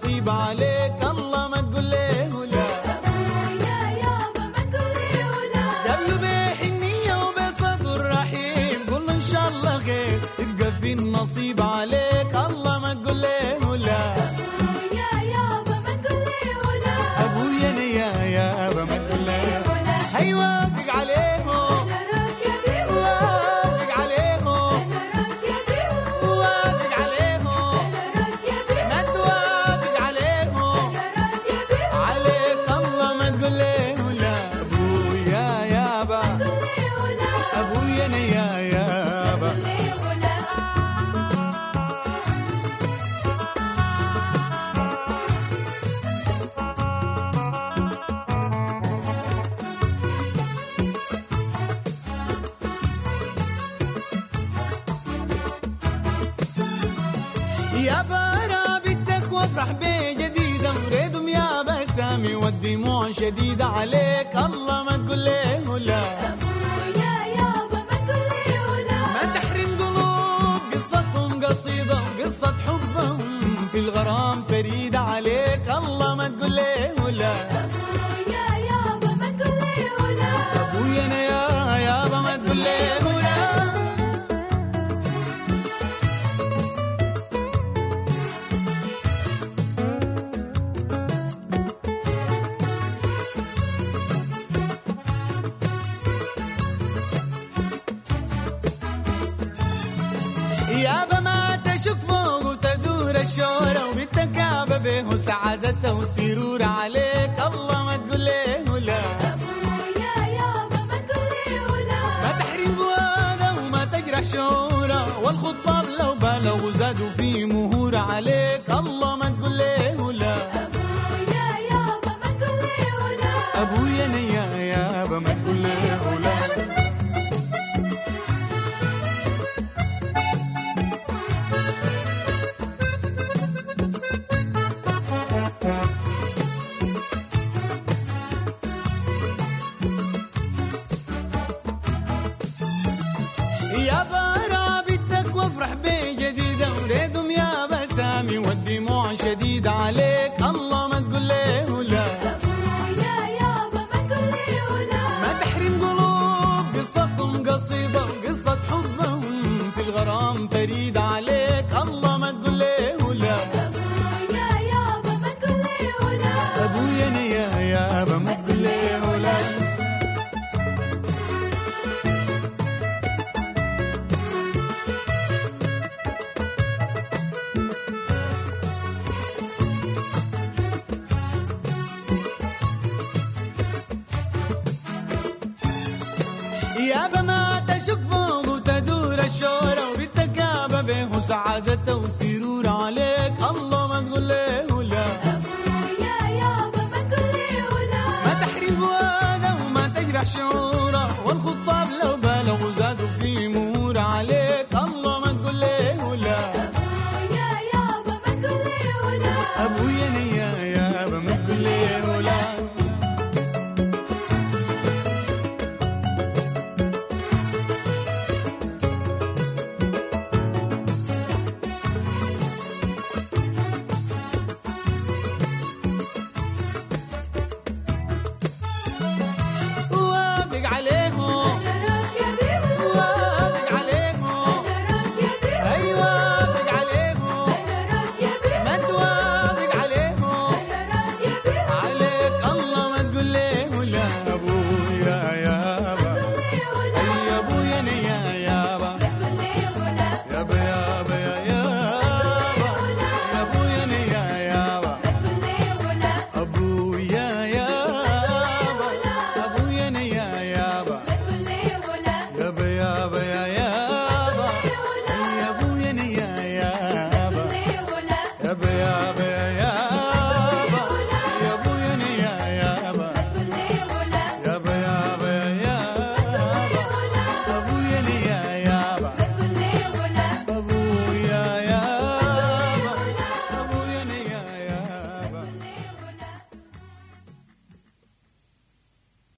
نصيب عليك الله ما تقول له لا. أبويا يابا ما تقول له لا. قبله بحنية وبصدر رحيم قول له إن شاء الله خير يبقى في النصيب عليك الله ما تقول له لا. أبويا يابا ما تقول له لا. أبويا أنا يابا ما تقول له لا. هي وافق عليه نراك يا بيهو. وافق عليه نراك يا بيهو. وافق عليه نراك يا بيهو. ما توافق عليه نراك يا بيهو. عليك الله ما تقول له لا. أبويا يابا تقول له لا. أبويا أنا يابا. تقول له لا. يابا أنا بدك وافرح بجديدة وريدهم يابا سامي والدموع شديدة عليك الله ما تقول له لا. أبويا يابا ما تقول له لا. ما تحرم قلوب قصتهم قصيدة وقصة حبهم في الغرام فريدة عليك الله ما تقول له لا. أبويا يابا ما تقول له لا. أبويا أنا يابا ما تقول له لا. يابا ما تشك فوق وتدور الشورى وبالتكابة به سعادته وسرور عليك الله ما تقول له لا. أبويا يابا ما تقول له لا. ما تحرم فؤاده وما تجرح شعوره والخطاب لو بالغوا زادوا في مهور عليك الله ما تقول له لا. أبويا يابا ما تقول له لا. أبويا أنا يابا ما تقول له لا. يابا أنا بدك وافرح بجديدة وريدهم يابا سامي والدموع شديدة عليك الله ما تقول له لا. أبويا يابا ما تقول له لا. ما تحرم قلوب قصتهم قصيدة وقصة حبهم في الغرام فريدة عليك الله ما تقول له لا. أبويا يابا ما تقول له لا. أبويا أنا يابا ما تقول له لا. يابا ما تشك فوق وتدور الشورى وبالتكابة به سعادته وسرور عليك الله ما تقول له لا. أبويا يابا ما تقول له لا. ما تحرم فؤاده وما تجرح شعوره والخطة